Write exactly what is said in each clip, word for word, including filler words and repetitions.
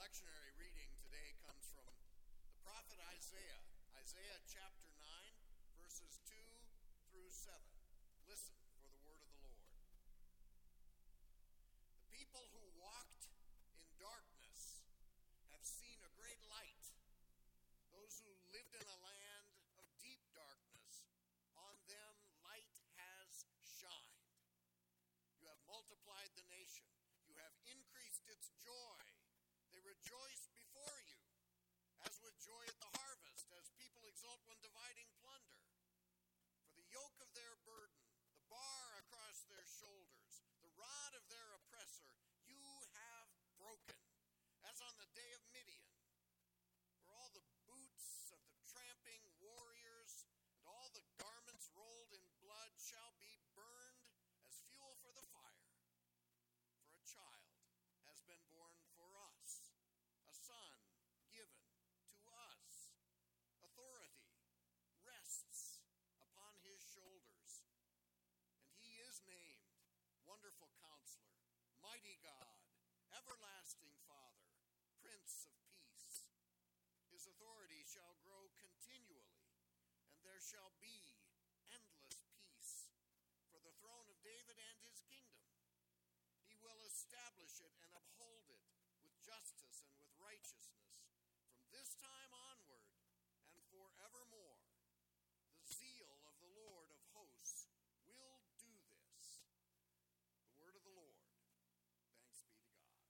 lectionary reading today comes from the prophet Isaiah, Isaiah chapter nine, verses two through seven. Listen for the word of the Lord. The people who walked in darkness have seen a great light. Those who lived in a land of deep darkness, on them light has shined. You have multiplied the nation. You have increased its joy. They rejoice before you, as with joy at the harvest, as people exult when dividing plunder. For the yoke of their burden, the bar across their shoulders, the rod of their oppressor, you have broken, as on the day of Midian. For all the boots of the tramping warriors and all the garments rolled in blood shall be burned as fuel for the fire. For a child has been born for us, a son given to us. Authority rests upon his shoulders, and he is named Wonderful Counselor, Mighty God, Everlasting Father, Prince of Peace. His authority shall grow continually, and there shall be endless peace for the throne of David and his kingdom. He will establish it and uphold it with justice and with righteousness from this time onward and forevermore. The zeal of the Lord of hosts will do this. The word of the Lord. Thanks be to God.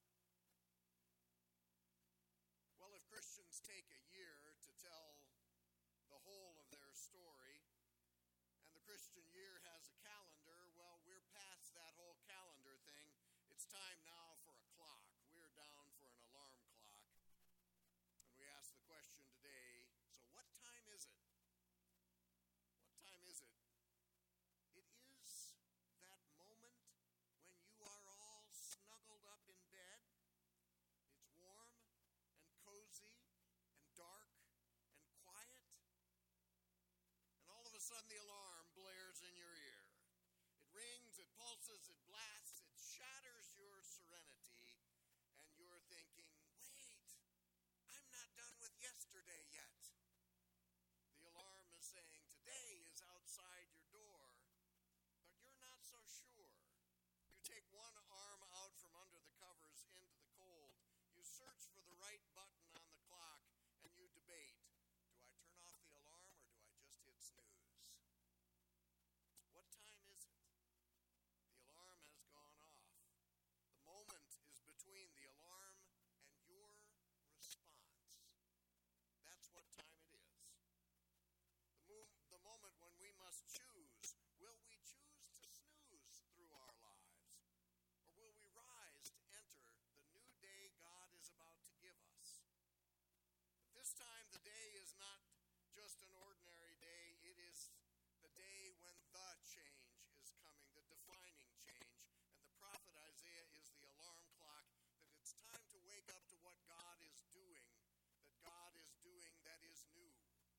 Well, if Christians take a year to tell the whole of their story, and the Christian year has a calendar, well, we're past that whole calendar thing. It's time now for a clock. We're down for an alarm clock. And we ask the question today, so what time is it? What time is it? It is that moment when you are all snuggled up in bed. It's warm and cozy and dark and quiet. And all of a sudden the alarm blares in your ear. It rings, it pulses, it blasts, it shatters your serenity, and you're thinking, wait, I'm not done with yesterday yet. The alarm is saying today is outside your door, but you're not so sure. You take one arm out from under the covers into the cold. You search for the right button on the clock, and you debate. Do I turn off the alarm or do I just hit snooze? What time is it? The alarm has gone off. The moment is between the alarm and your response. That's what time it is. The, mo- the moment when we must choose. Will we choose to snooze through our lives? Or will we rise to enter the new day God is about to give us? This time the day is not just an ordinary day. It is the day when the change is coming, the defining change. And the prophet Isaiah is the alarm clock that it's time to wake up to what God is doing, that God is doing that is new.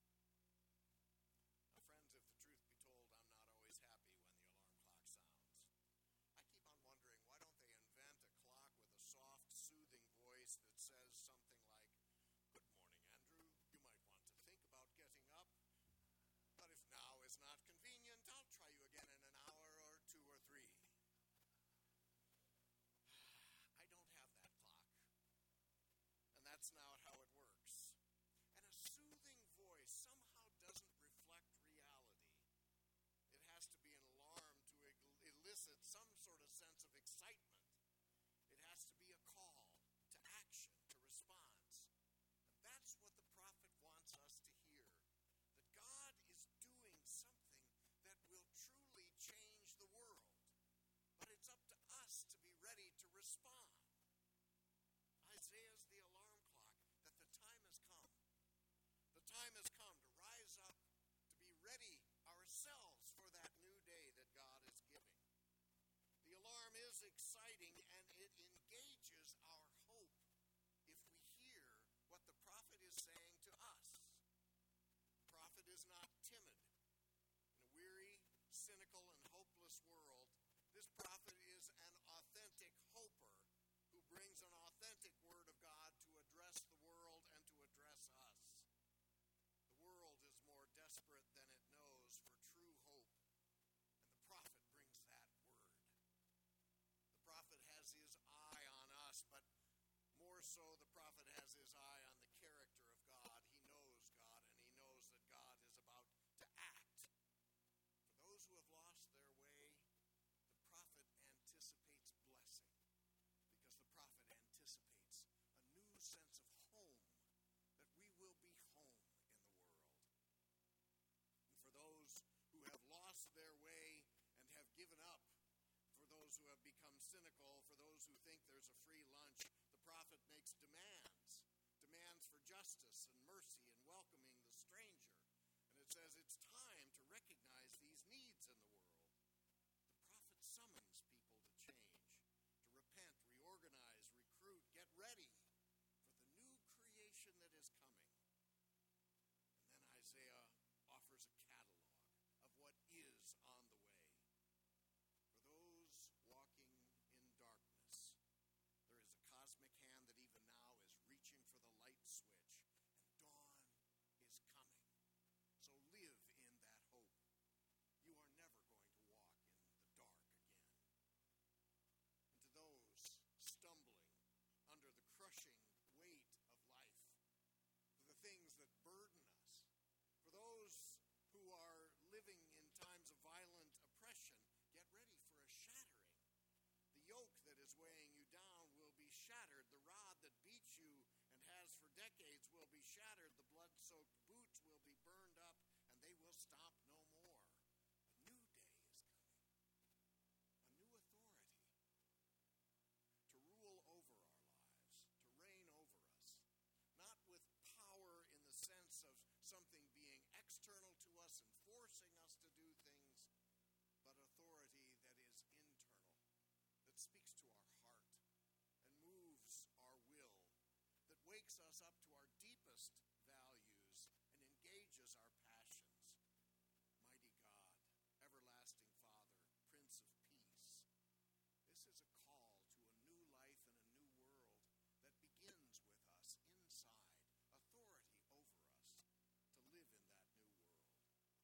Now, friends, if the truth be told, I'm not always happy when the alarm clock sounds. I keep on wondering, why don't they invent a clock with a soft, soothing voice that says something like, "Good morning, Andrew. You might want to think about getting up. But if now is not convenient, I'll try you again in an hour or two or three." I don't have that clock. And that's not how it works. And a soothing voice somehow doesn't reflect reality. It has to be an alarm to elicit some sort of sense of excitement. It has to be a call to action, to response. That's what the prophet wants us to hear, that God is doing something that will truly change the world. But it's up to us to be ready to respond. Isaiah's the alarm clock, that the time has come. The time has come to rise up, to be ready ourselves for that new day that God is giving. The alarm is exciting, and it engages our hope if we hear what the prophet is saying to us. The prophet is not timid. In a weary, cynical, and hopeless world, this prophet is an authentic hoper who brings an authentic word of God to a also, the prophet has his eye on the character of God. He knows God, and he knows that God is about to act. For those who have lost their way, the prophet anticipates blessing, because the prophet anticipates a new sense of home, that we will be home in the world. And for those who have lost their way and have given up, for those who have become cynical, for those who think there's a free lunch, the prophet makes demands, demands for justice and mercy and welcoming the stranger. And it says it's time to recognize these needs in the world. The prophet summons people to change, to repent, reorganize, recruit, get ready for the new creation that is coming. And then Isaiah offers a catalog of what is on the way. For those walking in darkness, there is a cosmic hand that even now is reaching for the light switch, and dawn is coming. So live in that hope. You are never going to walk in the dark again. And to those stumbling under the crushing weight of life, for the things that burden us, for those who are living in times of violent oppression, get ready for a shattering. The yoke that is weighing you down will be shattered. The rod that beats you and has for decades will be shattered. The blood-soaked boots will be burned up, and they will stop no more. A new day is coming. A new authority to rule over our lives, to reign over us. Not with power in the sense of something being external to us and forcing us to do things, but authority that is internal, that speaks to our heart and moves our will, that wakes us up to our deepest values and engages our passions. Mighty God, everlasting Father, Prince of Peace, this is a call to a new life and a new world that begins with us inside, authority over us to live in that new world.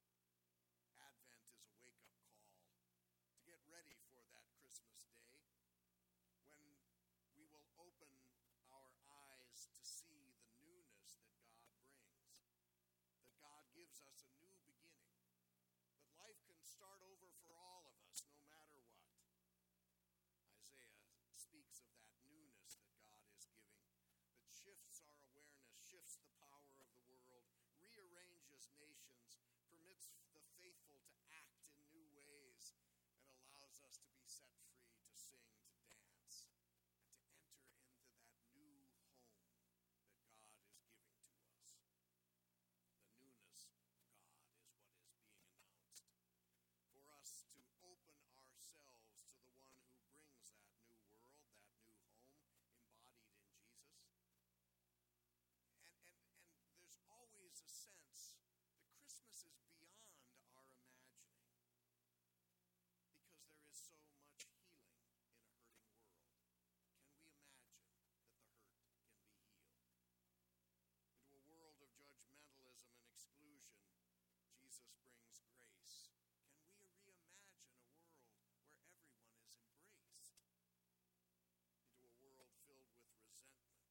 Advent is a wake-up call to get ready for that Christmas day when we will open our eyes to see the newness that God brings, that God gives us a new beginning, that life can start over for all of us no matter what. Isaiah speaks of that newness that God is giving, that shifts our awareness, shifts the power of the world, rearranges nations, permits the faithful to act in new ways, and allows us to be set free to sing, to dance, and to enter into that new home that God is giving to us. The newness of God is what is being announced. For us to open ourselves to the one who brings that new world, that new home, embodied in Jesus. And, and, and there's always a sense that Christmas is beyond our imagining, because there is so much healing in a hurting world. Can we imagine that the hurt can be healed? Into a world of judgmentalism and exclusion, Jesus brings grace. Can we reimagine a world where everyone is embraced? Into a world filled with resentment,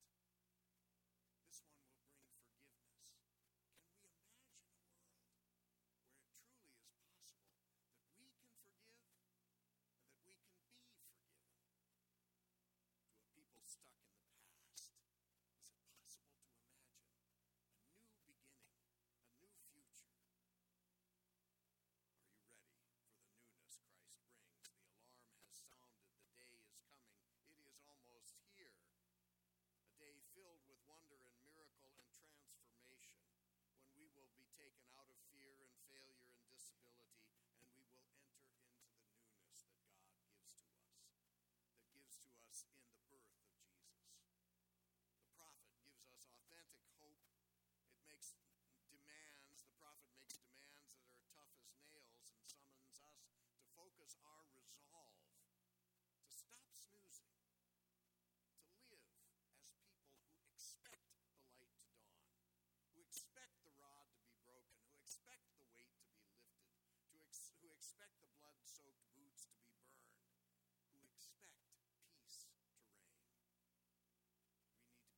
this one will bring forgiveness. Can we imagine a world where it truly is possible that we can forgive and that we can be forgiven? To a people stuck in the past, is it possible to imagine a new beginning, a new future? Are you ready for the newness Christ brings? The alarm has sounded. The day is coming. It is almost here. A day filled with wonder and miracle and transformation, when we will be taken out of fear and failure and disability, and we will enter into the newness that God gives to us, that gives to us in the birth of Jesus. The prophet gives us authentic hope. It makes demands, the prophet makes demands that are tough as nails, and summons us to focus our resolve, to stop snoozing, to live as people who expect the light to dawn, who expect the rod to be broken, who expect the weight to be lifted, to ex- who expect the blood-soaked boots to be burned, who expect peace to reign. We need to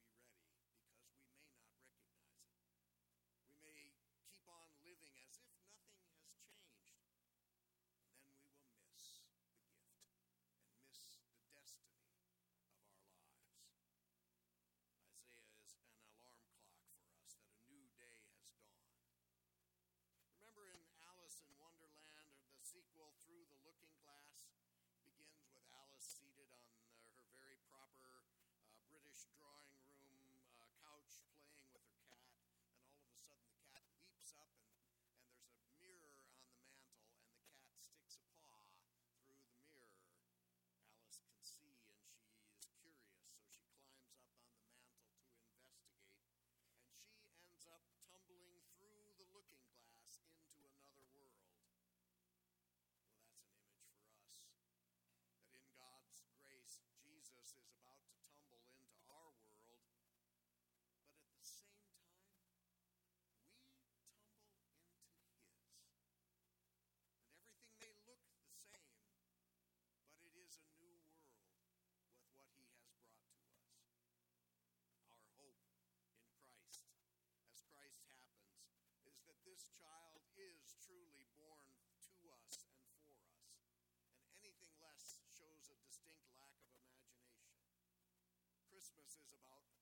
sequel, Through the Looking Glass, begins with Alice seated on uh, her very proper uh, British drawing room uh, couch playing with her cat, and all of a sudden the cat leaps up and, and there's a mirror on the mantle, and the cat sticks a paw through the mirror. Alice can see and she is curious, so she climbs up on the mantle to investigate, and she ends up tumbling through the looking glass into another world. Well, that's an image for us, that in God's grace, Jesus is about to tumble into our world, but at the same time, we tumble into His. And everything may look the same, but it is a new world with what He has brought to us. Our hope in Christ, as Christ happens, is that this child is truly born to us and for us, and anything less shows a distinct lack of imagination. Christmas is about